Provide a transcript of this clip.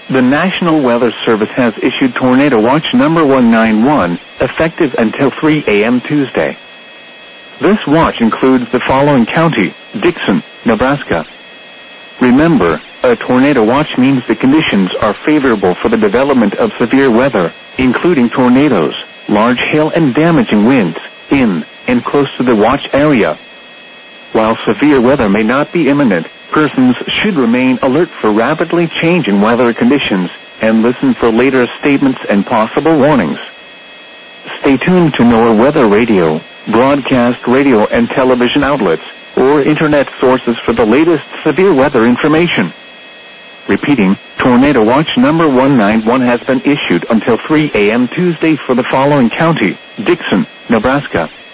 The National Weather Service has issued Tornado Watch number 191, effective until 3 a.m. Tuesday. This watch includes the following county: Dixon, Nebraska. Remember, a tornado watch means the conditions are favorable for the development of severe weather, including tornadoes, large hail and damaging winds, in and close to the watch area. While severe weather may not be imminent, persons should remain alert for rapidly changing weather conditions and listen for later statements and possible warnings. Stay tuned to NOAA Weather Radio, broadcast radio and television outlets, or internet sources for the latest severe weather information. Repeating, Tornado Watch number 191 has been issued until 3 a.m. Tuesday for the following county: Dixon, Nebraska.